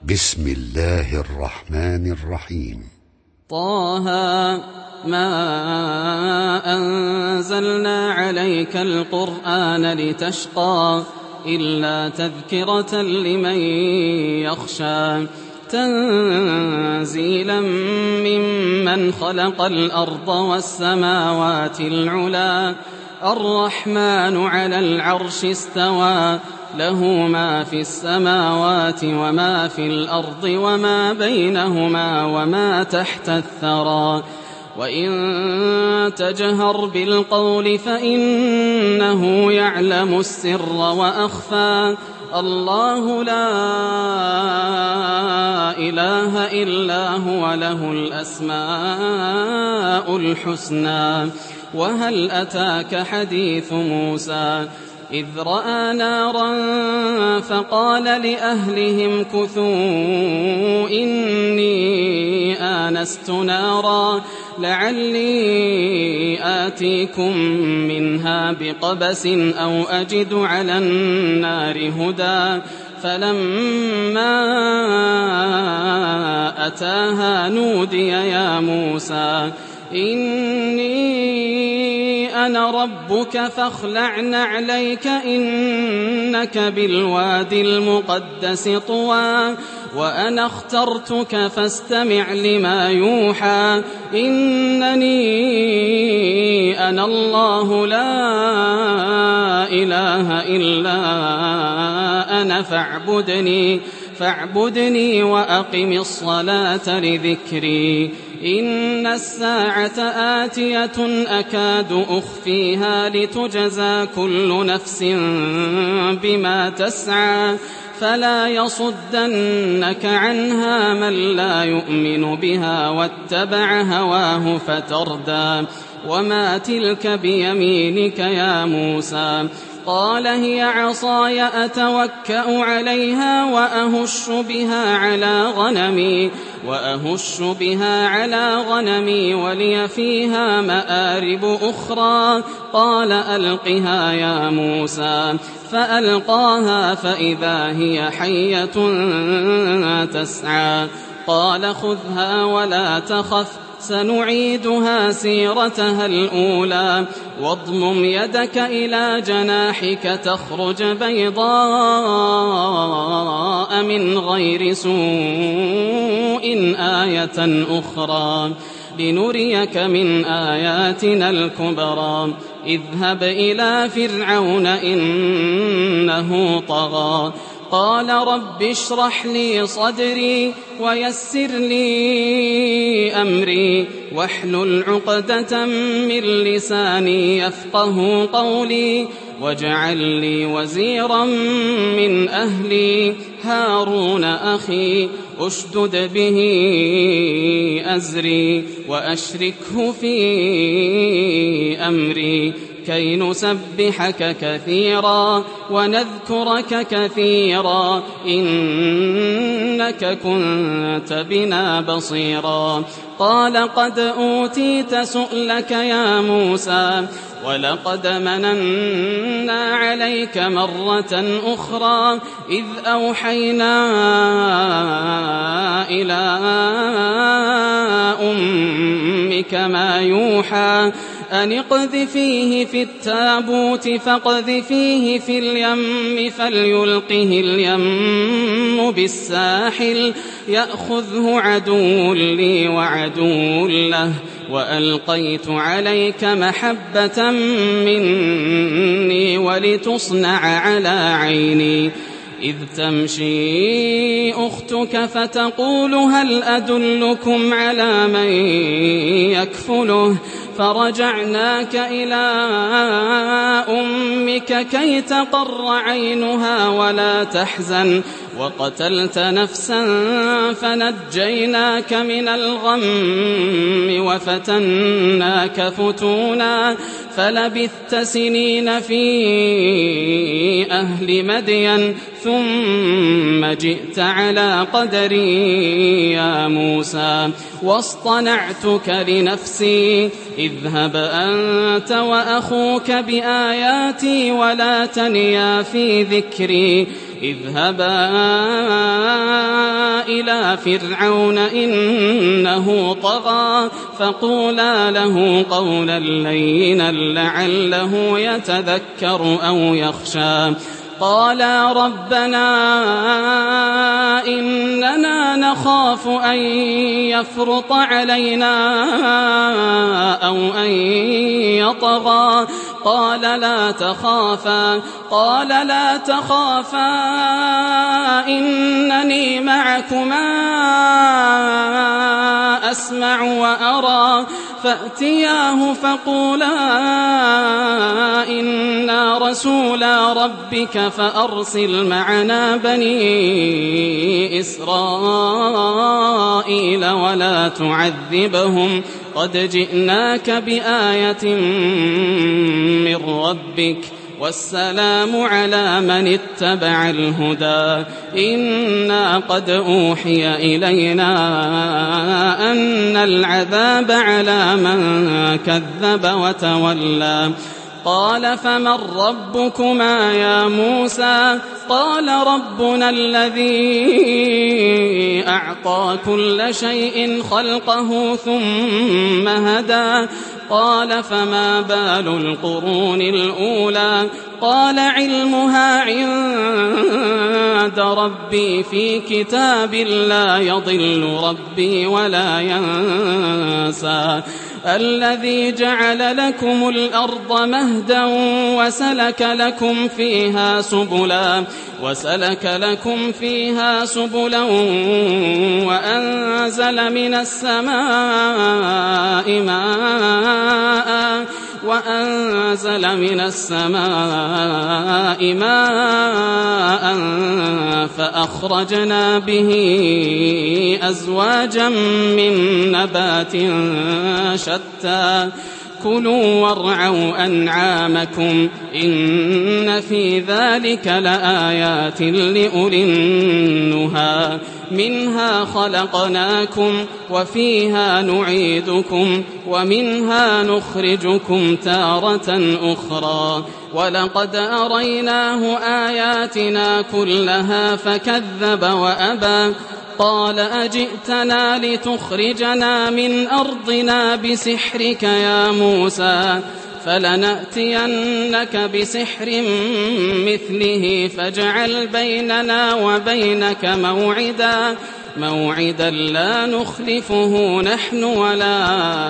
بسم الله الرحمن الرحيم. طه ما أنزلنا عليك القرآن لتشقى إلا تذكرة لمن يخشى تنزيلا ممن خلق الأرض والسماوات العلى الرحمن على العرش استوى له ما في السماوات وما في الأرض وما بينهما وما تحت الثرى وإن تجهر بالقول فإنه يعلم السر وأخفى الله لا إله إلا هو له الأسماء الحسنى وهل أتاك حديث موسى إذ رأى نارا فقال لأهلهم كثوا إني آنست نارا لعلي آتيكم منها بقبس أو أجد على النار هدى فلما أتاها نودي يا موسى إني أنا ربك فاخلع نعليك إنك بالوادي المقدس طوى وأنا اخترتك فاستمع لما يوحى إنني أنا الله لا إله إلا أنا فاعبدني وأقم الصلاة لذكري إن الساعة آتية أكاد أخفيها لتجزى كل نفس بما تسعى فلا يصدنك عنها من لا يؤمن بها واتبع هواه فتردى وما تلك بيمينك يا موسى قال هي عصاي أتوكأ عليها وأهش بها على غنمي ولي فيها مآرب أخرى قال ألقها يا موسى فألقاها فإذا هي حية تسعى قال خذها ولا تخف سنعيدها سيرتها الأولى واضمم يدك إلى جناحك تخرج بيضاء من غير سوء آية أخرى لنريك من آياتنا الكبرى اذهب إلى فرعون إنه طغى قال رب اشرح لي صدري ويسر لي أمري واحلل عقدة من لساني يفقه قولي واجعل لي وزيرا من أهلي هارون أخي أشدد به أزري وأشركه في أمري كي نسبحك كثيرا ونذكرك كثيرا إنك كنت بنا بصيرا قال قد أوتيت سؤلك يا موسى ولقد مننا عليك مرة أخرى إذ أوحينا إلى أمك ما يوحى أن اقذفيه في التابوت فاقذفيه في اليم فليلقه اليم بالساحل يأخذه عدو لي وعدو له وألقيت عليك محبة مني ولتصنع على عيني إذ تمشي أختك فتقول هل أدلكم على من يكفله فرجعناك إلى أمك كي تقر عينها ولا تحزن وقتلت نفسا فنجيناك من الغم وفتناك فتونا فلبثت سنين في أهل مدين ثم جئت على قدري يا موسى واصطنعتك لنفسي اذهب أنت وأخوك بآياتي ولا تنيا في ذكري اذهبا إلى فرعون إنه طغى فقولا له قولا لينا لعله يتذكر أو يخشى. قالا ربنا إننا نخاف أن يفرط علينا أو أن يطغى. قال لا تخافا إنني معكما أسمع وأرى. فأتياه فقولا إنا رسولا ربك فأرسل معنا بني إسرائيل ولا تعذبهم قد جئناك بآية من ربك والسلام على من اتبع الهدى. إنا قد أوحي إلينا أن العذاب على من كذب وتولى. قال فمن ربكما يا موسى؟ قال ربنا الذي أعطى كل شيء خلقه ثم هدى. قال فما بال القرون الأولى؟ قال علمها عند ربي في كتاب لا يضل ربي ولا ينسى. الذي جعل لكم الأرض مهدا وسلك لكم فيها سبلا وأنزل من السماء ماء فأخرجنا به أزواجا من نبات شتى. كلوا وارعوا أنعامكم إن في ذلك لآيات لأولي النهى. منها خلقناكم وفيها نعيدكم ومنها نخرجكم تارة أخرى. ولقد أريناه آياتنا كلها فكذب وأبى. قال أجئتنا لتخرجنا من أرضنا بسحرك يا موسى؟ فلنأتينك بسحر مثله فاجعل بيننا وبينك موعدا لا نخلفه نحن ولا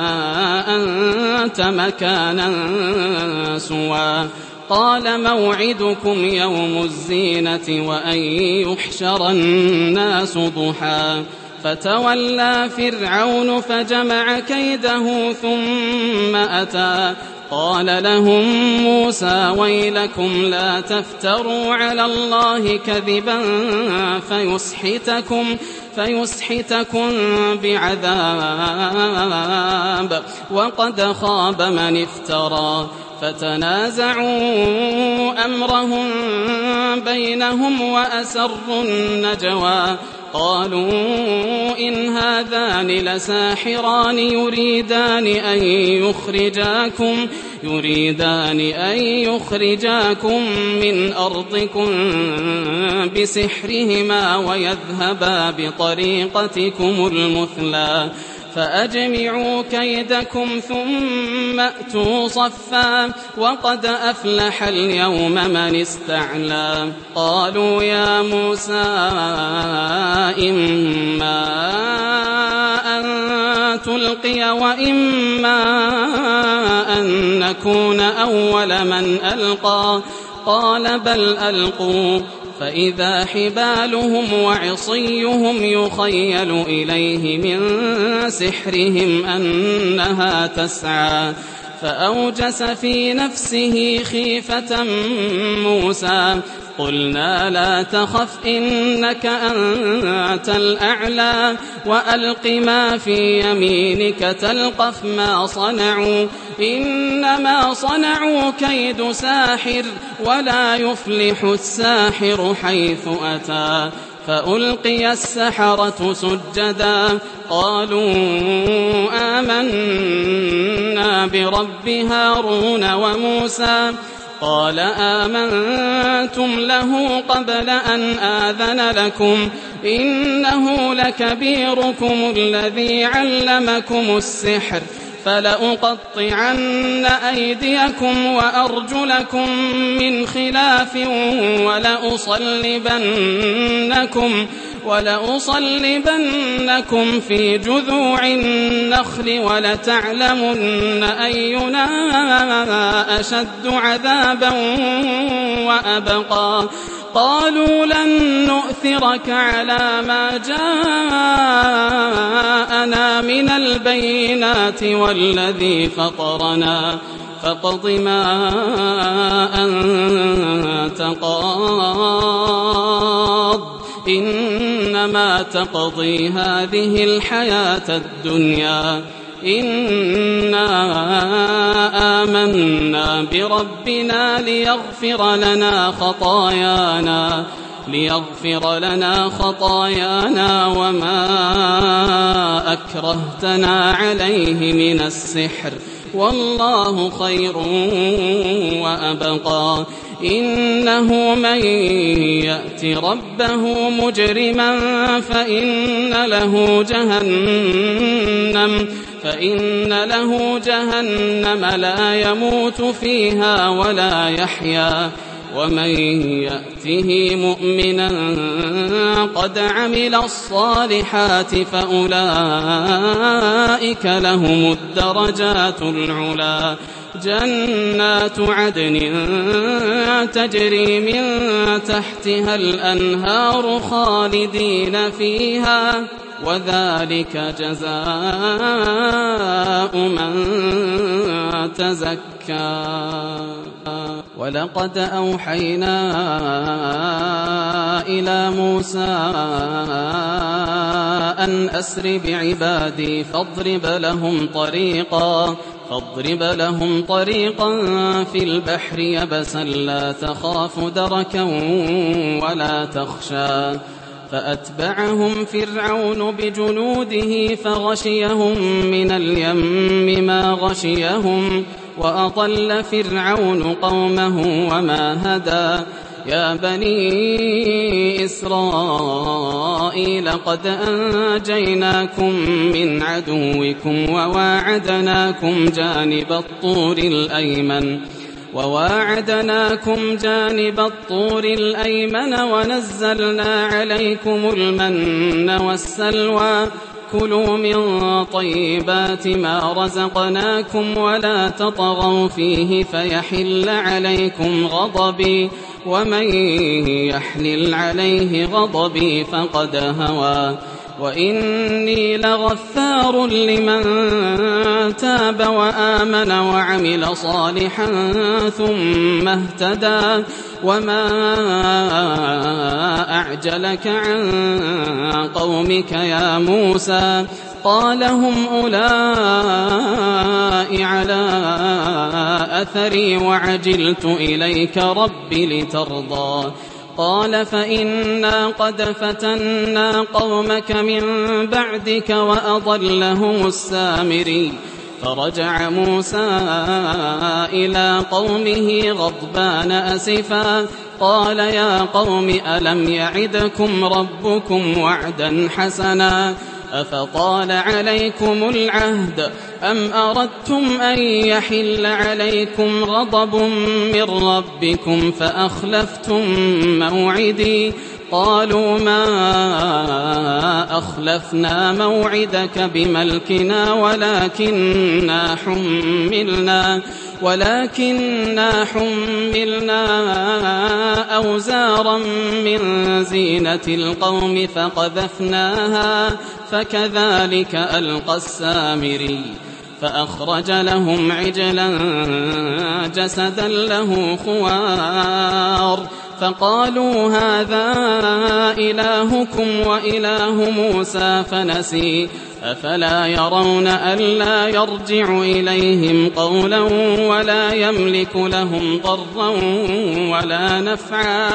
أنت مكانا سوى. قال موعدكم يوم الزينة وأن يحشر الناس ضحى. فتولى فرعون فجمع كيده ثم أتى. قال لهم موسى ويلكم لا تفتروا على الله كذبا فيسحتكم بعذاب وقد خاب من افترى. فتنازعوا أمرهم بينهم وأسروا النجوى. قالوا إن هذان لساحران يريدان أن يخرجاكم من أرضكم بسحرهما ويذهبا بطريقتكم المثلى. فأجمعوا كيدكم ثم أتوا صفا وقد أفلح اليوم من استعلى. قالوا يا موسى إما أن تلقي وإما أن نكون أول من ألقى. قال بل ألقوا. فإذا حبالهم وعصيهم يخيل إليه من سحرهم أنها تسعى. فأوجس في نفسه خيفة موسى. قلنا لا تخف إنك أنت الأعلى وألق ما في يمينك تلقف ما صنعوا إنما صنعوا كيد ساحر ولا يفلح الساحر حيث أتى. فألقي السحرة سجدا قالوا آمنا برب هارون وموسى. قال آمنتم له قبل أن آذن لكم إنه لكبيركم الذي علمكم السحر فلأقطعن أيديكم وأرجلكم من خلاف ولأصلبنكم في جذوع النخل ولتعلمن أينا أشد عذابا وأبقى قالوا لن نؤثرك على ما جاءنا من البينات والذي فطرنا فاقض ما أنت قاض إنما تقضي هذه الحياة الدنيا إنا آمنا بربنا ليغفر لنا خطايانا وما أكرهتنا عليه من السحر والله خير وأبقى إنه من يأت ربه مجرما فإن له جهنم لا يموت فيها ولا يحيا ومن يأته مؤمنا قد عمل الصالحات فأولئك لهم الدرجات العلى جنات عدن تجري من تحتها الأنهار خالدين فيها وذلك جزاء من تزكى ولقد أوحينا إلى موسى أن أسر بعبادي فاضرب لهم طريقا في البحر يبسا لا تخاف دركا ولا تخشى فأتبعهم فرعون بجنوده فغشيهم من اليم ما غشيهم وأضل فرعون قومه وما هدى يا بني إسرائيل قد أنجيناكم من عدوكم وواعدناكم جانب الطور الأيمن ونزلنا عليكم المن والسلوى كلوا من طيبات ما رزقناكم ولا تطغوا فيه فيحل عليكم غضبي ومن يحلل عليه غضبي فقد هوى وإني لغفار لمن تاب وآمن وعمل صالحا ثم اهتدى وما أعجلك عن قومك يا موسى قال هم أولئك على أثري وعجلت إليك رب لترضى قال فإنا قد فتنا قومك من بعدك وأضلهم السامري فرجع موسى إلى قومه غضبان أسفا قال يا قوم ألم يعدكم ربكم وعدا حسنا أفطال عليكم العهد أم أردتم أن يحل عليكم غضب من ربكم فأخلفتم موعدي قالوا ما أخلفنا موعدك بملكنا ولكننا حملنا أوزارا من زينة القوم فقذفناها فكذلك ألقى السامري فأخرج لهم عجلا جسدا له خوار فقالوا هذا إلهكم وإله موسى فنسي أفلا يرون ألا يرجع إليهم قولا ولا يملك لهم ضرا ولا نفعا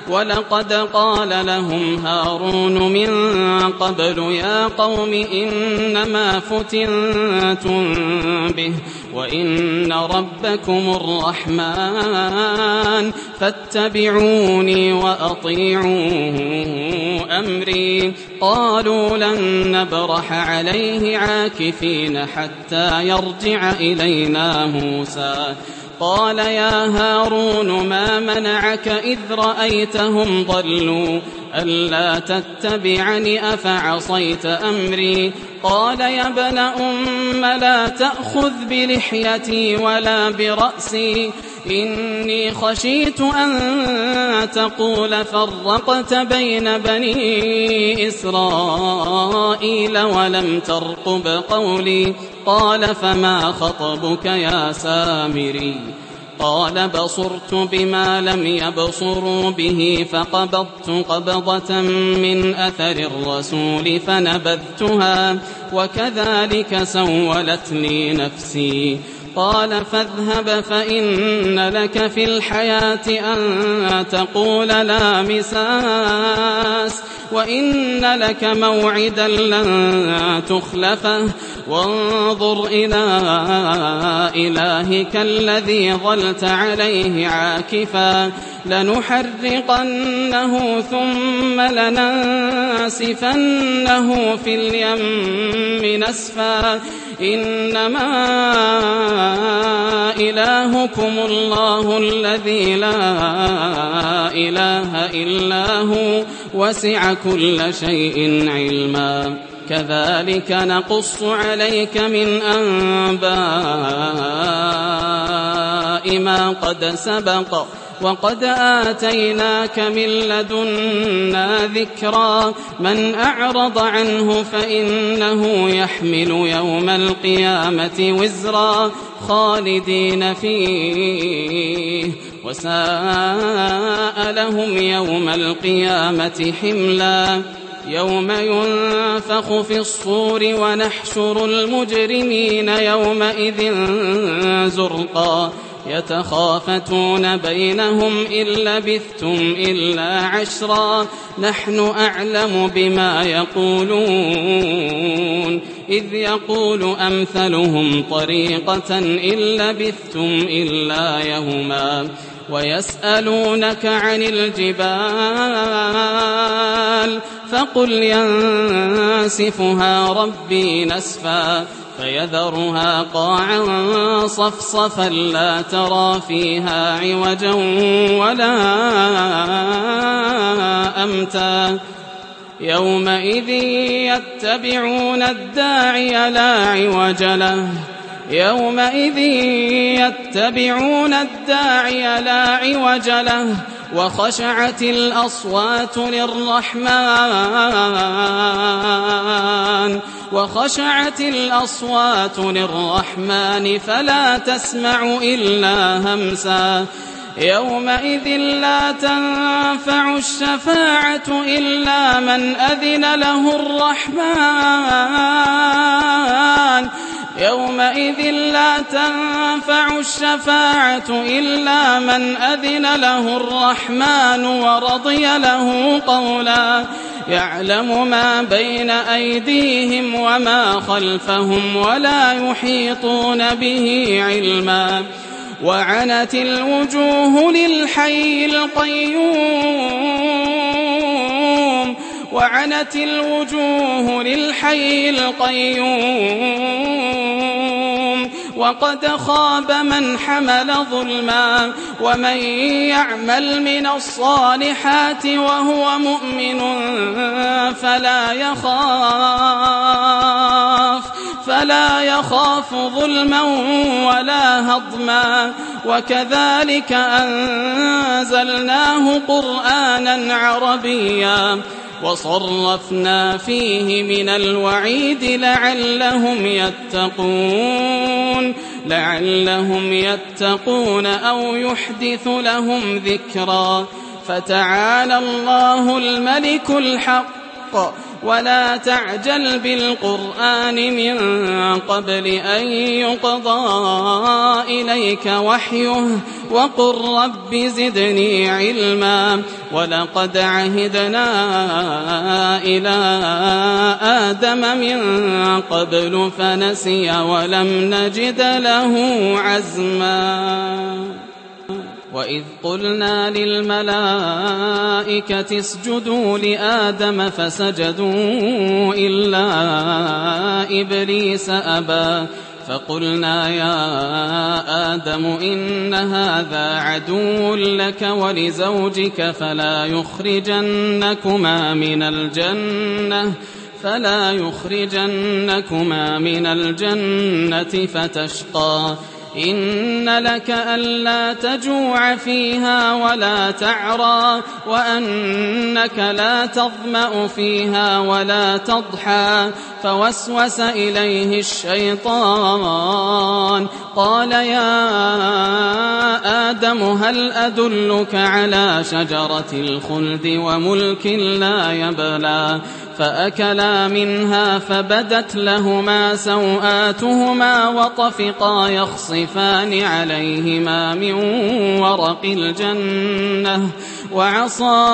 ولقد قال لهم هارون من قبل يا قوم إنما فتنتم به وإن ربكم الرحمن فاتبعوني وأطيعوا أمري قالوا لن نبرح عليه عاكفين حتى يرجع إلينا موسى قال يا هارون ما منعك إذ رأيتهم ضلوا ألا تتبعني أفعصيت أمري قال يا ابن أم لا تأخذ بلحيتي ولا برأسي إني خشيت أن تقول فرقت بين بني إسرائيل ولم ترقب قولي قال فما خطبك يا سامري قال بصرت بما لم يبصروا به فقبضت قبضة من أثر الرسول فنبذتها وكذلك سولت لي نفسي قال فاذهب فإن لك في الحياة أن تقول لا مساس وإن لك موعدا لن تخلفه وانظر إلى إلهك الذي ظلت عليه عاكفا لنحرقنه ثم لننسفنه في اليم نسفا إنما إلهكم الله الذي لا إله إلا هو وسع كل شيء علما كذلك نقص عليك من أنباء ما قد سبق وقد آتيناك من لدنا ذكرا من أعرض عنه فإنه يحمل يوم القيامة وزرا خالدين فيه وساء لهم يوم القيامة حملا يوم ينفخ في الصور ونحشر المجرمين يومئذ زرقا يتخافتون بينهم إن لبثتم إلا عشرا نحن أعلم بما يقولون إذ يقول أمثلهم طريقة إن لبثتم إلا يوما ويسألونك عن الجبال فقل ينسفها ربي نسفا فيذرها قاعا صفصفا لا ترى فيها عوجا ولا أمتا يومئذ يتبعون الداعي لا عوج له يومئذ يتبعون الداعي لا عوج له وخشعت الأصوات للرحمن فلا تسمع إلا همسا يومئذ لا تنفع الشفاعة إلا من أذن له الرحمن يومئذ لا تنفع الشفاعة إلا من أذن له الرحمن ورضي له قولا يعلم ما بين أيديهم وما خلفهم ولا يحيطون به علما وعنت الوجوه للحي القيوم وقد خاب من حمل ظلما ومن يعمل من الصالحات وهو مؤمن فلا يخاف ظلما ولا هضما وكذلك أنزلناه قرآنا عربيا وصرفنا فيه من الوعيد لعلهم يتقون أو يحدث لهم ذكرا فتعالى الله الملك الحق ولا تعجل بالقرآن من قبل أن يقضى إليك وحيه وقل رب زدني علما ولقد عهدنا إلى آدم من قبل فنسي ولم نجد له عزما وإذ قلنا للملائكة اسجدوا لآدم فسجدوا إلا إبليس أبى فقلنا يا آدم إن هذا عدو لك ولزوجك فلا يخرجنكما من الجنة فتشقى إن لك ألا تجوع فيها ولا تعرى وأنك لا تظمأ فيها ولا تضحى فوسوس إليه الشيطان قال يا آدم هل أدلك على شجرة الخلد وملك لا يبلى فأكلا منها فبدت لهما سوآتهما وطفقا يخصفان عليهما من ورق الجنة وعصى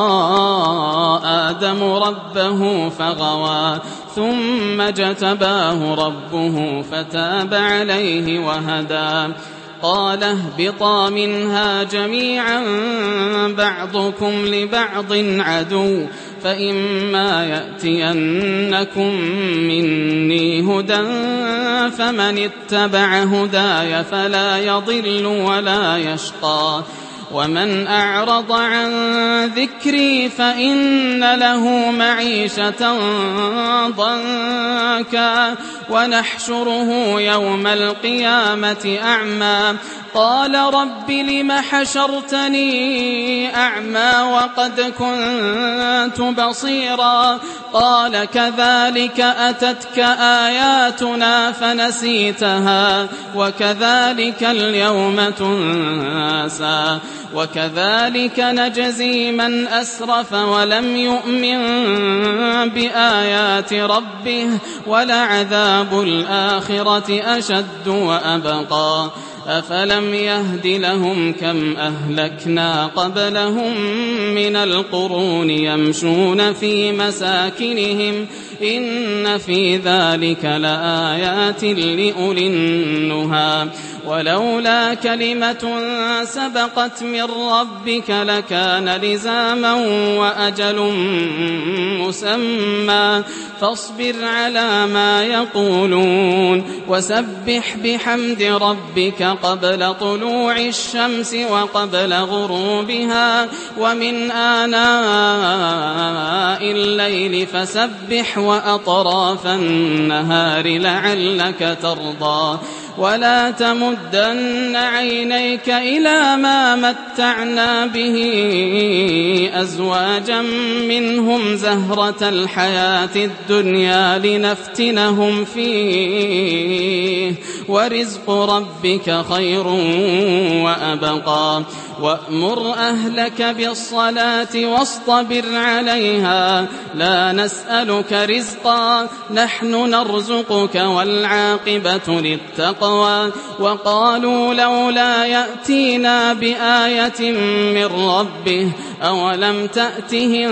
آدم ربه فغوى ثم اجتباه ربه فتاب عليه وهدى قال اهبطا منها جميعا بعضكم لبعض عدو فإما يأتينكم مني هدى فمن اتبع هداي فلا يضل ولا يشقى ومن أعرض عن ذكري فإن له معيشة ضنكا ونحشره يوم القيامة أعمى قال رب لم حشرتني أعمى وقد كنت بصيرا قال كذلك أتتك آياتنا فنسيتها وكذلك اليوم تنسى وكذلك نجزي من أسرف ولم يؤمن بآيات ربه ولعذاب الآخرة أشد وأبقى أفلم يهد لهم كم أهلكنا قبلهم من القرون يمشون في مساكنهم إن في ذلك لآيات لأولي النهى ولولا كلمة سبقت من ربك لكان لزاما وأجل مسمى فاصبر على ما يقولون وسبح بحمد ربك قبل طلوع الشمس وقبل غروبها ومن آناء الليل فسبح وأطراف النهار لعلك ترضى ولا تمدن عينيك إلى ما متعنا به أزواجا منهم زهرة الحياة الدنيا لنفتنهم فيه ورزق ربك خير وأبقى وأمر أهلك بالصلاة واصطبر عليها لا نسألك رزقا نحن نرزقك والعاقبة للتقوى وقالوا لولا يأتينا بآية من ربه أولم تأتهم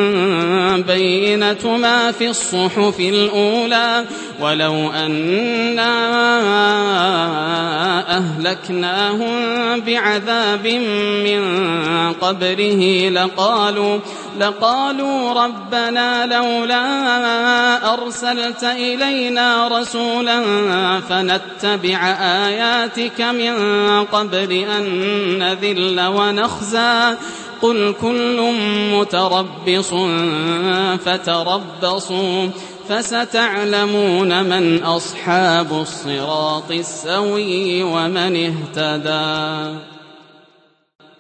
بينة ما في الصحف الأولى ولو أنا أهلكناهم بعذاب من قبله لقالوا ربنا لولا أرسلت إلينا رسولا فنتبع آياتك من قبل أن نذل ونخزى قل كل متربص فتربصوا فستعلمون من أصحاب الصراط السوي ومن اهتدى.